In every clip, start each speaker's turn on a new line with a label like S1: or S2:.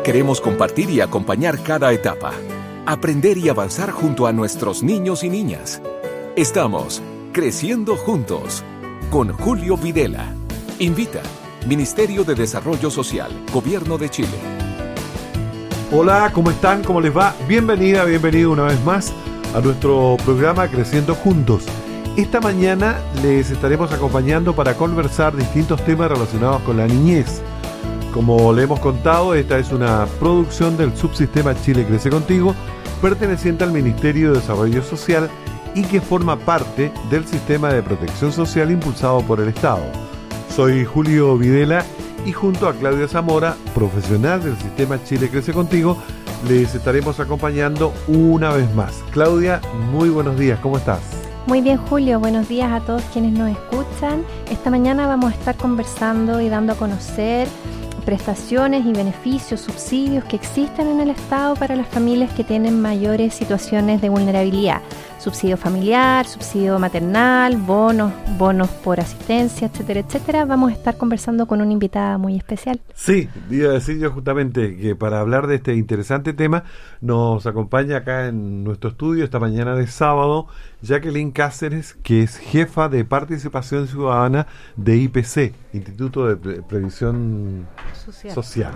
S1: queremos compartir y acompañar cada etapa. Aprender y avanzar junto a nuestros niños y niñas. Estamos creciendo juntos con Julio Videla. Invita Ministerio de Desarrollo Social, Gobierno de Chile.
S2: Hola, ¿cómo están? ¿Cómo les va? Bienvenida, bienvenido una vez más a nuestro programa Creciendo Juntos. Esta mañana les estaremos acompañando para conversar distintos temas relacionados con la niñez. Como le hemos contado, esta es una producción del subsistema Chile Crece Contigo, perteneciente al Ministerio de Desarrollo Social y que forma parte del sistema de protección social impulsado por el Estado. Soy Julio Videla y junto a Claudia Zamora, profesional del sistema Chile Crece Contigo, les estaremos acompañando una vez más. Claudia, muy buenos días, ¿cómo estás?
S3: Muy bien, Julio, buenos días a todos quienes nos escuchan. Esta mañana vamos a estar conversando y dando a conocer prestaciones y beneficios, subsidios que existen en el Estado para las familias que tienen mayores situaciones de vulnerabilidad. Subsidio familiar, subsidio maternal, bonos por asistencia, etcétera, etcétera. Vamos a estar conversando con una invitada muy especial.
S2: Sí, iba a decir yo justamente que para hablar de este interesante tema nos acompaña acá en nuestro estudio esta mañana de sábado Jacqueline Cáceres, que es jefa de participación ciudadana de IPC, Instituto de Previsión Social.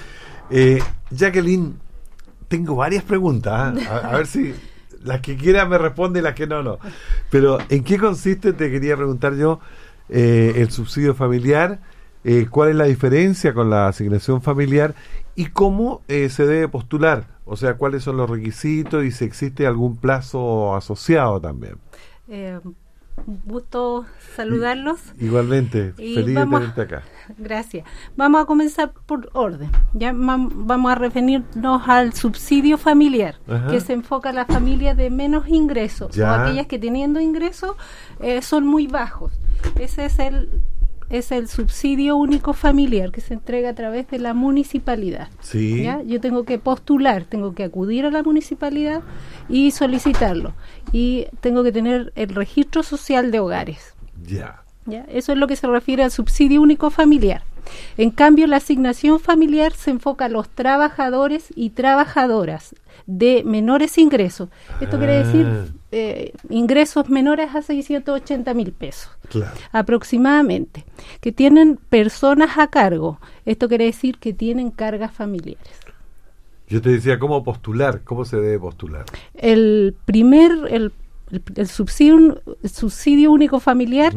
S2: Jacqueline, tengo varias preguntas, a ver si las que quiera me responde y las que no. Pero ¿en qué consiste, te quería preguntar yo, el subsidio familiar? ¿Cuál es la diferencia con la asignación familiar? ¿Y cómo se debe postular? O sea, ¿cuáles son los requisitos y si existe algún plazo asociado también?
S4: Un gusto saludarlos.
S2: Igualmente, feliz de tenerte acá.
S4: Gracias. Vamos a comenzar por orden. Ya vamos a referirnos al subsidio familiar, que se enfoca a las familias de menos ingresos, o aquellas que teniendo ingresos son muy bajos. Ese es el subsidio único familiar que se entrega a través de la municipalidad.
S2: Sí.
S4: ¿Ya? Yo tengo que postular, tengo que acudir a la municipalidad y solicitarlo. Y tengo que tener el registro social de hogares.
S2: ¿Ya?
S4: Eso es lo que se refiere al subsidio único familiar. En cambio, la asignación familiar se enfoca a los trabajadores y trabajadoras de menores ingresos. Esto quiere decir ingresos menores a 680.000 pesos, aproximadamente, que tienen personas a cargo. Esto quiere decir que tienen cargas familiares.
S2: Yo te decía, ¿cómo postular? ¿Cómo se debe postular?
S4: El subsidio único familiar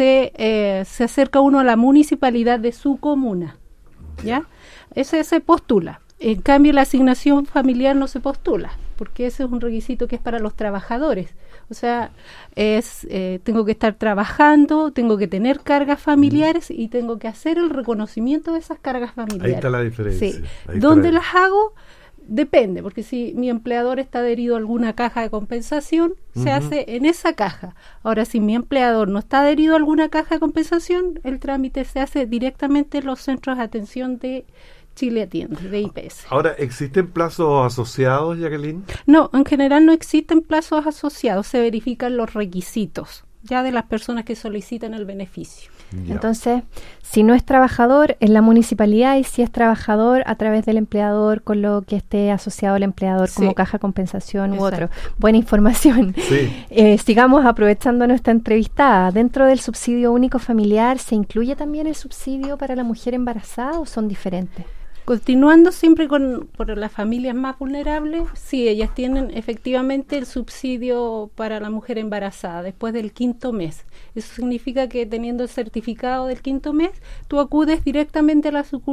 S4: se acerca uno a la municipalidad de su comuna, ¿ya? Ese se postula. En cambio, la asignación familiar no se postula, porque ese es un requisito que es para los trabajadores. O sea, tengo que estar trabajando, tengo que tener cargas familiares y tengo que hacer el reconocimiento de esas cargas familiares.
S2: Ahí está la diferencia.
S4: Sí. ¿Dónde las hago? Depende, porque si mi empleador está adherido a alguna caja de compensación, se hace en esa caja. Ahora, si mi empleador no está adherido a alguna caja de compensación, el trámite se hace directamente en los centros de atención de Chile Atiende, de IPS.
S2: Ahora, ¿existen plazos asociados, Jacqueline?
S4: No, en general no existen plazos asociados, se verifican los requisitos ya de las personas que solicitan el beneficio.
S3: Ya. Entonces, si no es trabajador, en la municipalidad, y si es trabajador, a través del empleador, con lo que esté asociado al empleador, como caja de compensación u otro. Buena información.
S2: Sí.
S3: Sigamos aprovechando nuestra entrevistada. ¿Dentro del subsidio único familiar se incluye también el subsidio para la mujer embarazada o son diferentes?
S4: Continuando siempre por las familias más vulnerables, sí, ellas tienen efectivamente el subsidio para la mujer embarazada después del 5º mes. Eso significa que teniendo el certificado del 5º mes, tú acudes directamente a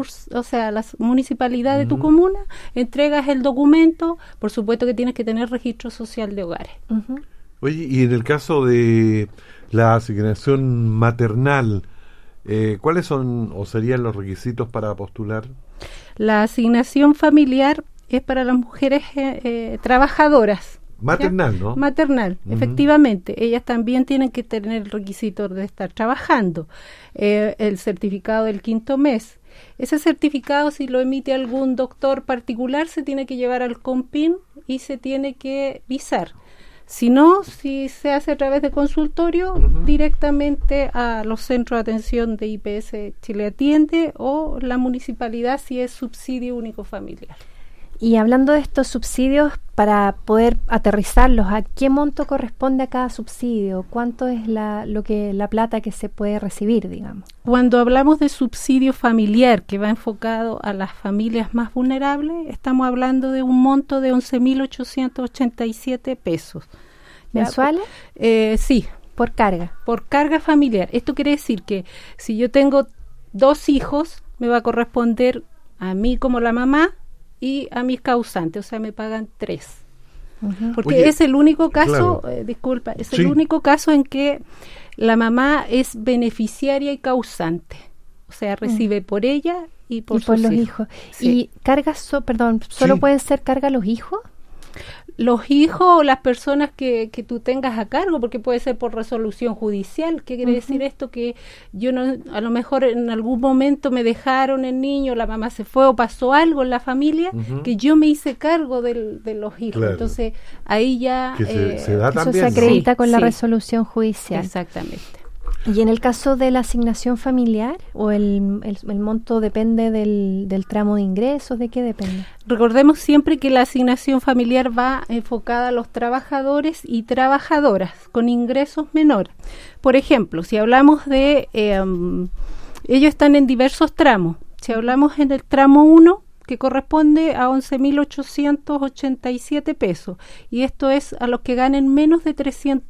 S4: la municipalidad de tu comuna, entregas el documento, por supuesto que tienes que tener registro social de hogares.
S2: Oye, y en el caso de la asignación maternal, ¿cuáles son o serían los requisitos para postular?
S4: La asignación familiar es para las mujeres trabajadoras.
S2: Maternal,
S4: ¿ya?
S2: ¿no?
S4: Maternal, efectivamente. Ellas también tienen que tener el requisito de estar trabajando. El certificado del 5º mes. Ese certificado, si lo emite algún doctor particular, se tiene que llevar al CONPIN y se tiene que visar. Si no, si se hace a través de consultorio, directamente a los centros de atención de IPS Chile Atiende o la municipalidad si es subsidio único familiar.
S3: Y hablando de estos subsidios, para poder aterrizarlos, ¿a qué monto corresponde a cada subsidio? ¿Cuánto es la plata que se puede recibir, digamos?
S4: Cuando hablamos de subsidio familiar que va enfocado a las familias más vulnerables, estamos hablando de un monto de 11.887 pesos.
S3: ¿Mensuales?
S4: Sí.
S3: ¿Por carga?
S4: Por carga familiar. Esto quiere decir que si yo tengo 2 hijos, me va a corresponder a mí como la mamá y a mis causantes, o sea, me pagan 3. Porque
S2: Oye,
S4: es el único caso,
S2: claro.
S4: disculpa, es
S2: Sí.
S4: el único caso en que la mamá es beneficiaria y causante. O sea, recibe por ella y por sus
S3: los hijos.
S4: Sí.
S3: ¿Y cargas, solo
S2: Sí.
S3: pueden ser carga los hijos?
S4: Los hijos o las personas que tú tengas a cargo, porque puede ser por resolución judicial. ¿Qué quiere decir esto? Que yo no, a lo mejor en algún momento me dejaron el niño, la mamá se fue o pasó algo en la familia, que yo me hice cargo de los hijos.
S2: Claro.
S4: Entonces, ahí ya...
S2: Que se da
S3: Eso
S2: también,
S3: se acredita
S4: ¿no?
S3: con la
S4: Sí.
S3: resolución judicial.
S4: Exactamente.
S3: ¿Y en el caso de la asignación familiar o el monto depende del tramo de ingresos? ¿De qué depende?
S4: Recordemos siempre que la asignación familiar va enfocada a los trabajadores y trabajadoras con ingresos menores. Por ejemplo, si hablamos de... ellos están en diversos tramos. Si hablamos en el tramo 1, que corresponde a 11.887 pesos. Y esto es a los que ganen menos de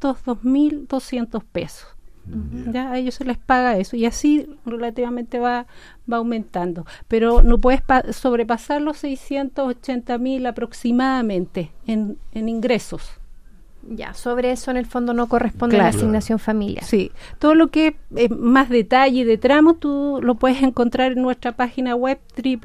S4: 302.200 pesos. Ya a ellos se les paga eso y así relativamente va aumentando, pero no puedes sobrepasar los 680.000 aproximadamente en ingresos.
S3: Ya, sobre eso en el fondo no corresponde
S4: Claro.
S3: la asignación familiar.
S4: Sí, todo lo que es más detalle de tramo tú lo puedes encontrar en nuestra página web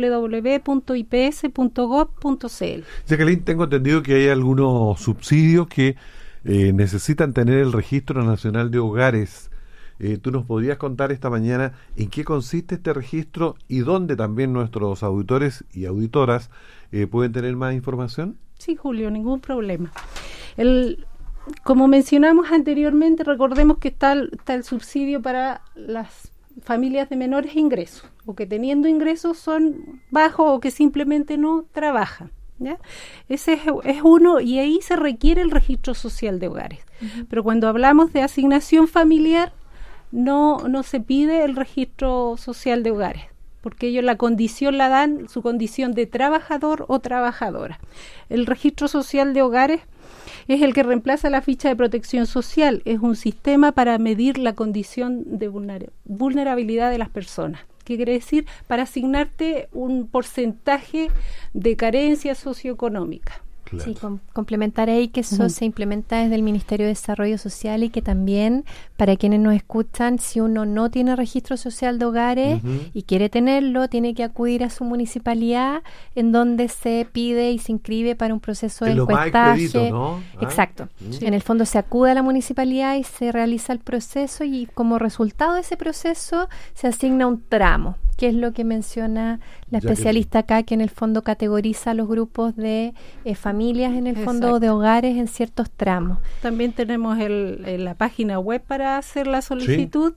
S4: www.ips.gov.cl.
S2: Jacqueline, tengo entendido que hay algunos subsidios que necesitan tener el Registro Nacional de Hogares. ¿Tú nos podrías contar esta mañana en qué consiste este registro y dónde también nuestros auditores y auditoras pueden tener más información?
S4: Sí, Julio, ningún problema. Como mencionamos anteriormente, recordemos que está el subsidio para las familias de menores ingresos, o que teniendo ingresos son bajos o que simplemente no trabajan. ¿Ya? Ese es uno, y ahí se requiere el registro social de hogares. Pero cuando hablamos de asignación familiar, no se pide el registro social de hogares, porque ellos la condición la dan, su condición de trabajador o trabajadora. El registro social de hogares es el que reemplaza la ficha de protección social, es un sistema para medir la condición de vulnerabilidad de las personas. ¿Qué quiere decir? Para asignarte un porcentaje de carencia socioeconómica.
S2: Claro.
S3: Sí, complementar ahí que eso se implementa desde el Ministerio de Desarrollo Social y que también, para quienes nos escuchan, si uno no tiene registro social de hogares y quiere tenerlo, tiene que acudir a su municipalidad en donde se pide y se inscribe para un proceso de
S2: Es lo más
S3: encuestaje.
S2: expedito, ¿no?
S3: Exacto.
S4: Sí.
S3: En el fondo se acude a la municipalidad y se realiza el proceso y como resultado de ese proceso se asigna un tramo, que es lo que menciona la especialista acá, que en el fondo categoriza los grupos de familias, en el fondo,
S4: Exacto.
S3: de hogares en ciertos tramos.
S4: También tenemos la página web para hacer la solicitud,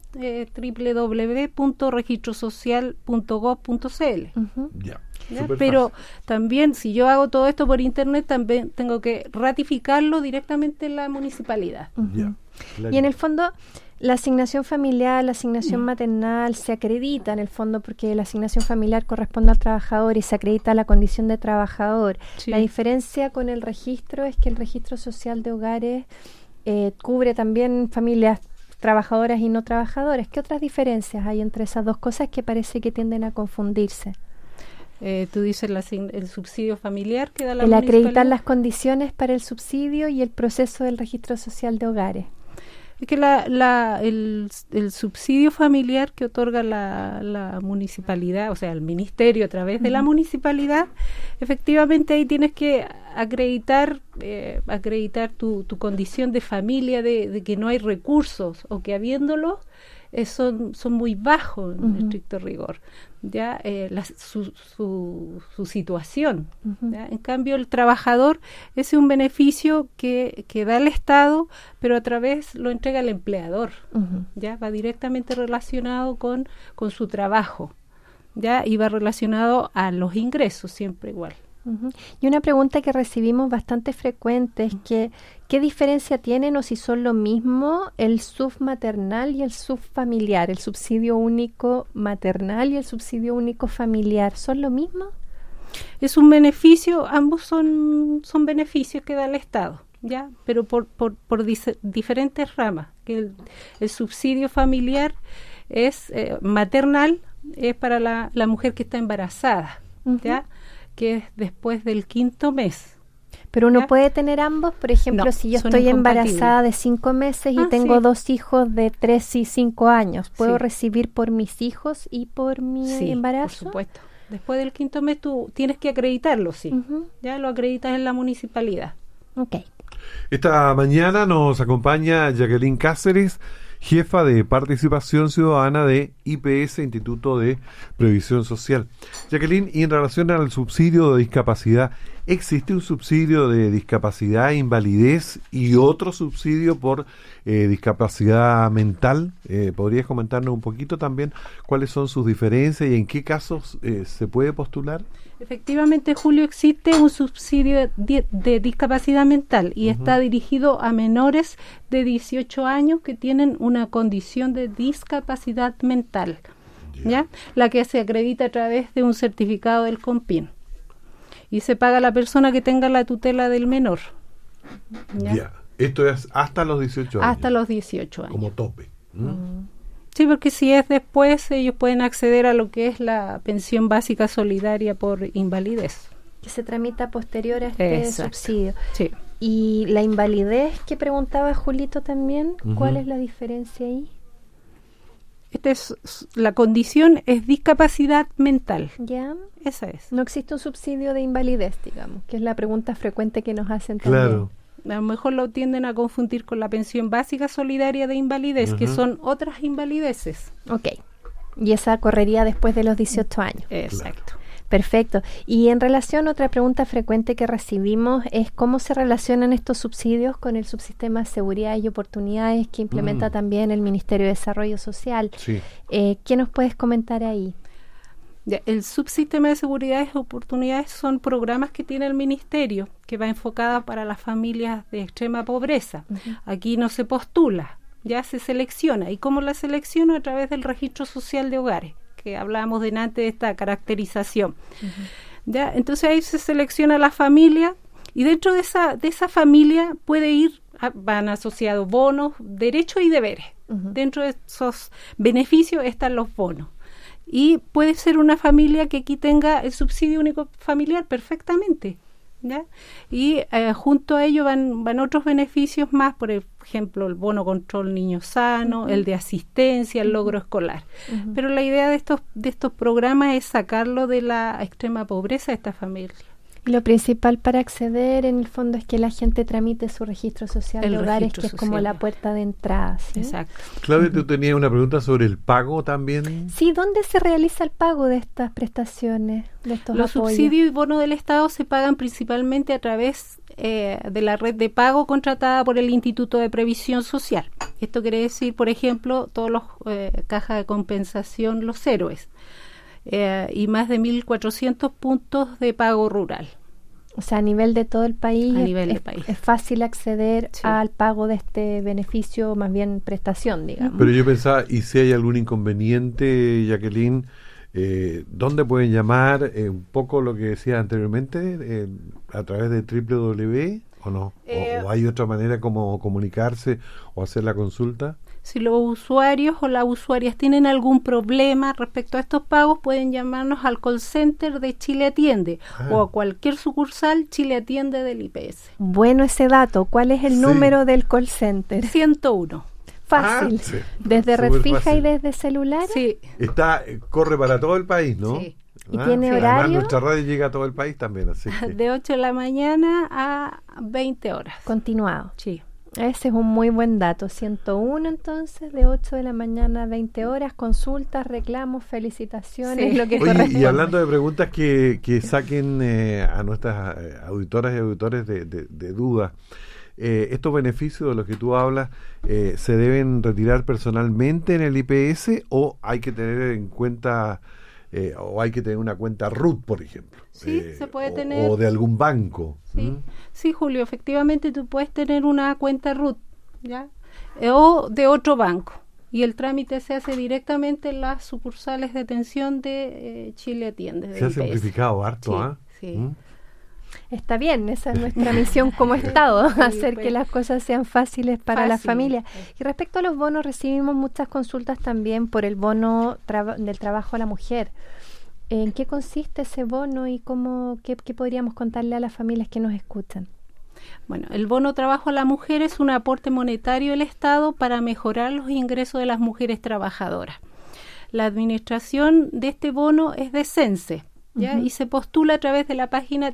S4: www.registrosocial.gov.cl.
S2: Ya.
S4: ¿Ya?
S2: Súper
S4: Pero
S2: fácil.
S4: también, si yo hago todo esto por internet, también tengo que ratificarlo directamente en la municipalidad.
S2: Ya.
S3: Y en el fondo, la asignación familiar, la asignación maternal se acredita en el fondo porque la asignación familiar corresponde al trabajador y se acredita la condición de trabajador.
S4: Sí.
S3: La diferencia con el registro es que el registro social de hogares cubre también familias trabajadoras y no trabajadoras. ¿Qué otras diferencias hay entre esas dos cosas que parece que tienden a confundirse?
S4: Tú dices el subsidio familiar que da la
S3: El acreditar
S4: municipalidad.
S3: las condiciones para el subsidio y el proceso del registro social de hogares.
S4: Es que el subsidio familiar que otorga la municipalidad, o sea, el ministerio a través de la municipalidad, efectivamente ahí tienes que acreditar tu condición de familia, de que no hay recursos o que habiéndolos son muy bajos en estricto rigor. ya su situación. ¿Ya? En cambio, el trabajador es un beneficio que da el Estado, pero a través lo entrega el empleador. Ya va directamente relacionado con su trabajo, ya, y va relacionado a los ingresos, siempre igual.
S3: Y una pregunta que recibimos bastante frecuente es que ¿qué diferencia tienen o si son lo mismo el submaternal y el subfamiliar? ¿El subsidio único maternal y el subsidio único familiar son lo mismo?
S4: Es un beneficio, ambos son beneficios que da el Estado, ¿ya? Pero por diferentes ramas. Que el subsidio familiar es maternal, es para la mujer que está embarazada, ¿ya? Que es después del 5º mes.
S3: Pero uno
S4: ¿ya?
S3: puede tener ambos, por ejemplo,
S4: No,
S3: si yo
S4: son
S3: estoy
S4: incompatibles.
S3: embarazada de 5 meses y tengo
S4: sí.
S3: 2 hijos de 3 y 5 años, ¿puedo
S4: Sí.
S3: recibir por mis hijos y por mi
S4: Sí,
S3: embarazo?
S4: por supuesto. Después del 5º mes tú tienes que acreditarlo, sí. Ya lo acreditas en la municipalidad.
S3: Ok.
S2: Esta mañana nos acompaña Jacqueline Cáceres, jefa de Participación Ciudadana de IPS, Instituto de Previsión Social. Jacqueline, y en relación al subsidio de discapacidad, ¿existe un subsidio de discapacidad e invalidez y otro subsidio por discapacidad mental? ¿Podrías comentarnos un poquito también cuáles son sus diferencias y en qué casos se puede postular?
S4: Efectivamente, Julio, existe un subsidio de discapacidad mental y está dirigido a menores de 18 años que tienen una condición de discapacidad mental, ¿ya? La que se acredita a través de un certificado del COMPIN. Y se paga a la persona que tenga la tutela del menor. ¿Ya?
S2: Ya. Esto es hasta los 18 años.
S4: Hasta los 18 años.
S2: Como tope.
S4: Sí, porque si es después, ellos pueden acceder a lo que es la pensión básica solidaria por invalidez.
S3: Que se tramita posterior a este
S4: Exacto.
S3: subsidio.
S4: Sí.
S3: Y la invalidez que preguntaba Julito también, ¿cuál es la diferencia ahí?
S4: La condición es discapacidad mental.
S3: ¿Ya?
S4: Esa es.
S3: No existe un subsidio de invalidez, digamos, que es la pregunta frecuente que nos hacen también.
S2: Claro.
S4: A lo mejor lo tienden a confundir con la pensión básica solidaria de invalidez, que son otras invalideces.
S3: Ok. Y esa correría después de los 18 años.
S4: Exacto.
S3: Perfecto. Y en relación, otra pregunta frecuente que recibimos es cómo se relacionan estos subsidios con el subsistema de seguridad y oportunidades que implementa también el Ministerio de Desarrollo Social.
S2: Sí.
S3: ¿Qué nos puedes comentar ahí?
S4: Ya, el subsistema de seguridad y oportunidades son programas que tiene el Ministerio, que va enfocada para las familias de extrema pobreza. Aquí no se postula, ya se selecciona. ¿Y cómo la selecciona? A través del registro social de hogares, que hablábamos delante de esta caracterización. ¿Ya? Entonces ahí se selecciona la familia y dentro de esa familia puede ir, van asociados bonos, derechos y deberes. Dentro de esos beneficios están los bonos. Y puede ser una familia que aquí tenga el subsidio único familiar perfectamente, ¿ya? Y junto a ello van otros beneficios más, por ejemplo, el bono control niño sano, el de asistencia, el logro escolar. Pero la idea de estos programas es sacarlo de la extrema pobreza de esta familia.
S3: Y lo principal para acceder, en el fondo, es que la gente tramite su registro social
S4: El
S3: de hogares,
S4: registro
S3: que es como
S4: social.
S3: la puerta de entrada, ¿sí?
S4: Exacto.
S2: Claudia, tú tenías una pregunta sobre el pago también.
S3: Sí, ¿dónde se realiza el pago de estas prestaciones, de estos
S4: Los
S3: apoyos?
S4: subsidios y bonos del Estado se pagan principalmente a través de la red de pago contratada por el Instituto de Previsión Social. Esto quiere decir, por ejemplo, todos los cajas de compensación, los héroes, y más de 1.400 puntos de pago rural.
S3: O sea, a nivel de todo el país,
S4: A nivel del país.
S3: es fácil acceder
S4: Sí.
S3: al pago de este beneficio, más bien prestación, digamos.
S2: Pero yo pensaba, y si hay algún inconveniente, Jacqueline, ¿dónde pueden llamar? Un poco lo que decía anteriormente, a través de www, ¿o no? ¿O hay otra manera como comunicarse o hacer la consulta?
S4: Si los usuarios o las usuarias tienen algún problema respecto a estos pagos, pueden llamarnos al call center de Chile Atiende o a cualquier sucursal Chile Atiende del IPS.
S3: Bueno ese dato. ¿Cuál es el
S2: Sí.
S3: número del call center?
S4: 101.
S3: Fácil.
S2: Sí.
S3: ¿Desde red
S2: Súper
S3: fija
S2: fácil.
S3: y desde celular?
S4: Sí.
S2: Corre para todo el país, ¿no?
S4: Sí.
S3: ¿Y tiene
S2: sí.
S3: horario?
S2: Además, nuestra radio llega a todo el país también, así que...
S4: De 8 de la mañana a 20 horas.
S3: Continuado.
S4: Sí.
S3: Ese es un muy buen dato. 101 entonces, de 8 de la mañana a 20 horas, consultas, reclamos, felicitaciones, lo que
S2: Oye,
S3: corresponde.
S2: y hablando de preguntas que saquen a nuestras auditoras y auditores de dudas, ¿estos beneficios de los que tú hablas se deben retirar personalmente en el IPS o hay que tener en cuenta o hay que tener una cuenta RUT, por ejemplo?
S4: Sí, se puede tener.
S2: O de algún banco.
S4: Sí, sí, Julio, efectivamente tú puedes tener una cuenta RUT, ¿ya? O de otro banco. Y el trámite se hace directamente en las sucursales de atención de Chile Atiende.
S2: Se ha simplificado harto, ¿ah?
S4: Sí.
S3: Está bien, esa es nuestra misión como Estado,
S4: Sí,
S3: hacer
S4: pues,
S3: que las cosas sean fáciles para las
S4: fácil.
S3: familias. Y respecto a los bonos, recibimos muchas consultas también por el bono del trabajo a la mujer. ¿En qué consiste ese bono y qué podríamos contarle a las familias que nos escuchan?
S4: Bueno, el bono trabajo a la mujer es un aporte monetario del Estado para mejorar los ingresos de las mujeres trabajadoras. La administración de este bono es de CENSE, ¿ya?
S3: Uh-huh.
S4: Y se postula a través de la página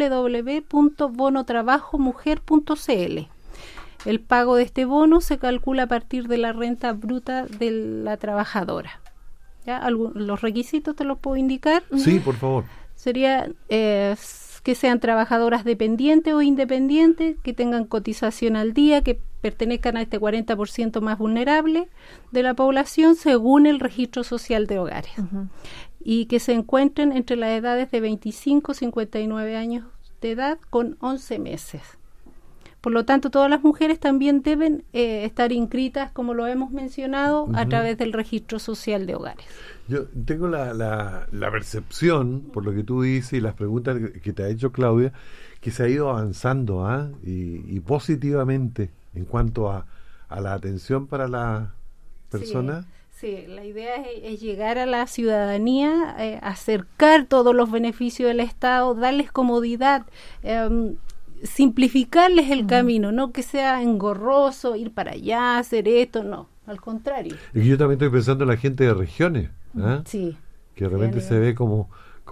S4: www.bonotrabajomujer.cl. El pago de este bono se calcula a partir de la renta bruta de la trabajadora. ¿Ya? Los requisitos te los puedo indicar.
S2: Sí, por favor.
S4: Sería que sean trabajadoras dependientes o independientes, que tengan cotización al día, que pertenezcan a este 40% más vulnerable de la población según el registro social de hogares.
S3: Uh-huh.
S4: Y que se encuentren entre las edades de 25 y 59 años de edad con 11 meses. Por lo tanto, todas las mujeres también deben estar inscritas, como lo hemos mencionado, a través del registro social de hogares.
S2: Yo tengo la percepción, por lo que tú dices y las preguntas que te ha hecho Claudia, que se ha ido avanzando y positivamente en cuanto a la atención para la persona.
S4: Sí, la idea es llegar a la ciudadanía, acercar todos los beneficios del Estado, darles comodidad, simplificarles el camino, no que sea engorroso, ir para allá, hacer esto, no, al contrario.
S2: Y yo también estoy pensando en la gente de regiones, ¿eh?
S4: Sí.
S2: Que de repente se ve como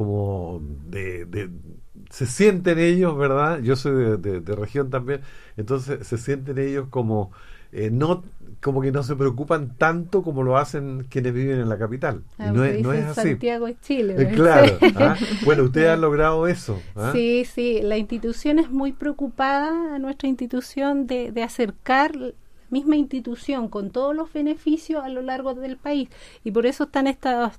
S2: se sienten ellos, ¿verdad? Yo soy de región también, entonces se sienten ellos como como que no se preocupan tanto como lo hacen quienes viven en la capital. Y no es así.
S4: Santiago es Chile. ¿verdad?
S2: Claro.
S4: Sí.
S2: Bueno, ustedes han logrado eso.
S4: Sí, sí. La institución es muy preocupada, nuestra institución, de acercar la misma institución con todos los beneficios a lo largo del país. Y por eso están estos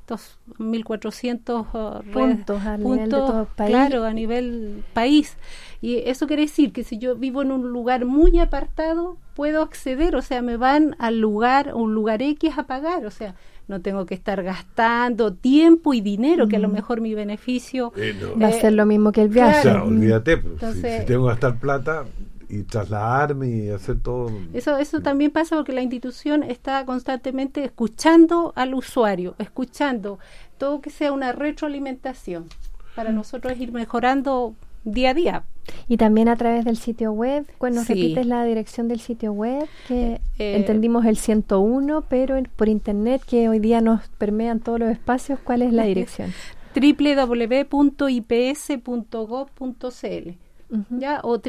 S4: 1.400
S3: puntos a nivel de todo el país.
S4: Claro, a nivel país. Y eso quiere decir que si yo vivo en un lugar muy apartado, puedo acceder, o sea, me van al lugar, un lugar X a pagar, o sea, no tengo que estar gastando tiempo y dinero, que a lo mejor mi beneficio
S3: va a ser lo mismo que el viaje.
S2: Claro, olvídate, pues,
S4: Entonces,
S2: si tengo que gastar plata y trasladarme y hacer todo.
S4: Eso también pasa porque la institución está constantemente escuchando al usuario, escuchando todo que sea una retroalimentación para nosotros ir mejorando día a día.
S3: Y también a través del sitio web, ¿nos repites la dirección del sitio web? Que entendimos el 101, pero por internet, que hoy día nos permean todos los espacios, ¿cuál es la dirección?
S4: www.ips.gov.cl ¿ya? O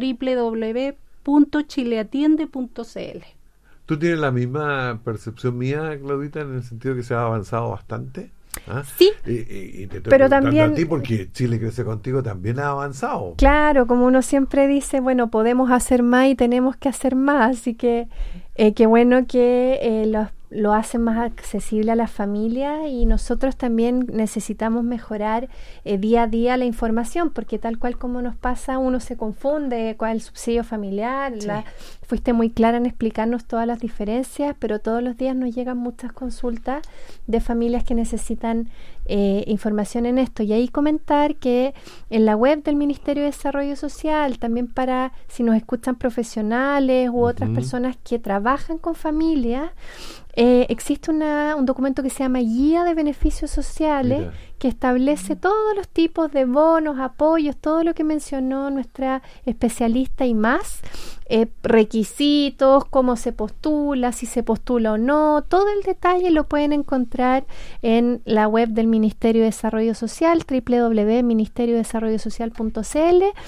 S4: www.chileatiende.cl.
S2: ¿Tú tienes la misma percepción mía, Claudita, en el sentido que se ha avanzado bastante? ¿Ah?
S3: Sí,
S2: y te estoy
S3: pero
S2: preguntando
S3: también
S2: a ti porque Chile Crece Contigo también ha avanzado.
S3: Claro, como uno siempre dice, bueno, podemos hacer más y tenemos que hacer más, así que qué bueno que lo hacen más accesible a las familias y nosotros también necesitamos mejorar día a día la información, porque tal cual como nos pasa, uno se confunde cuál es el subsidio familiar. Sí. Fuiste muy clara en explicarnos todas las diferencias, pero todos los días nos llegan muchas consultas de familias que necesitan información en esto. Y ahí comentar que en la web del Ministerio de Desarrollo Social, también para si nos escuchan profesionales u otras personas que trabajan con familias, existe un documento que se llama Guía de Beneficios Sociales. Mira. Que establece todos los tipos de bonos, apoyos, todo lo que mencionó nuestra especialista y más, requisitos, cómo se postula, si se postula o no, todo el detalle lo pueden encontrar en la web del Ministerio de Desarrollo Social, www.ministeriodesarrollosocial.cl.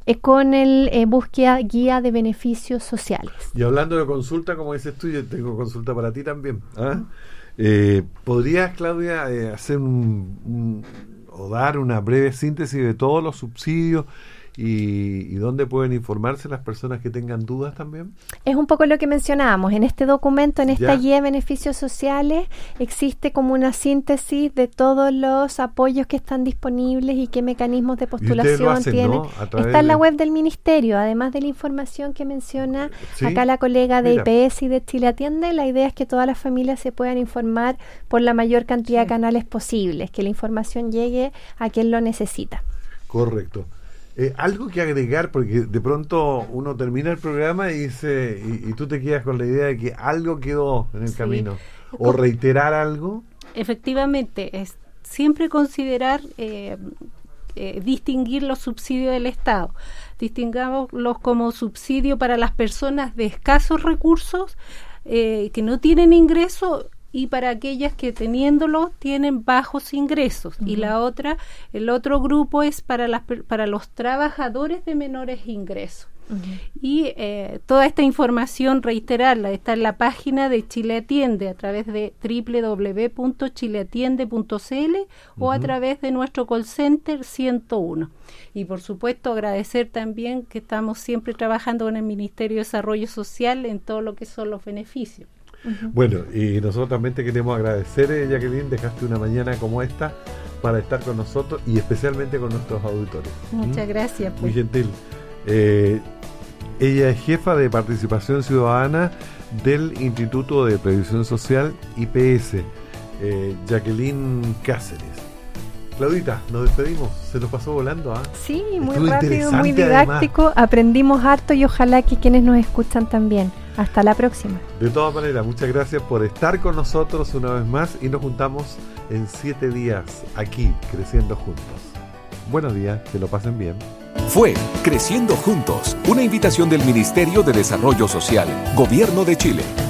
S3: con el búsqueda guía de beneficios sociales.
S2: Y hablando de consulta, como dices tú, yo tengo consulta para ti también. ¿Podrías, Claudia, hacer o dar una breve síntesis de todos los subsidios y dónde pueden informarse las personas que tengan dudas también?
S3: Es un poco lo que mencionábamos. En este documento, en esta guía de beneficios sociales, existe como una síntesis de todos los apoyos que están disponibles y qué mecanismos de postulación tienen. ¿No? Está en la web del Ministerio, además de la información que menciona acá la colega de IPS y de Chile Atiende. La idea es que todas las familias se puedan informar por la mayor cantidad de canales posibles, que la información llegue a quien lo necesita.
S2: Correcto. Algo que agregar, porque de pronto uno termina el programa y dice, y tú te quedas con la idea de que algo quedó en el camino, o reiterar algo.
S4: Efectivamente, es siempre considerar, distinguir los subsidios del Estado. Distingámoslos como subsidio para las personas de escasos recursos, que no tienen ingreso, y para aquellas que teniéndolo tienen bajos ingresos. Y el otro grupo es para los trabajadores de menores ingresos. Y toda esta información, reiterarla, está en la página de Chile Atiende a través de www.chileatiende.cl o a través de nuestro call center 101. Y por supuesto agradecer también que estamos siempre trabajando con el Ministerio de Desarrollo Social en todo lo que son los beneficios.
S2: Bueno, y nosotros también te queremos agradecer, Jacqueline, dejaste una mañana como esta para estar con nosotros y especialmente con nuestros auditores.
S4: Muchas gracias. Pues.
S2: Muy gentil. Ella es jefa de Participación Ciudadana del Instituto de Previsión Social IPS, Jacqueline Cáceres. Claudita, nos despedimos, se nos pasó volando.
S3: Sí, muy rápido, muy didáctico, además. Aprendimos harto y ojalá que quienes nos escuchan también. Hasta la próxima.
S2: De todas maneras, muchas gracias por estar con nosotros una vez más y nos juntamos en 7 días aquí, Creciendo Juntos. Buenos días, que lo pasen bien.
S1: Fue Creciendo Juntos, una invitación del Ministerio de Desarrollo Social, Gobierno de Chile.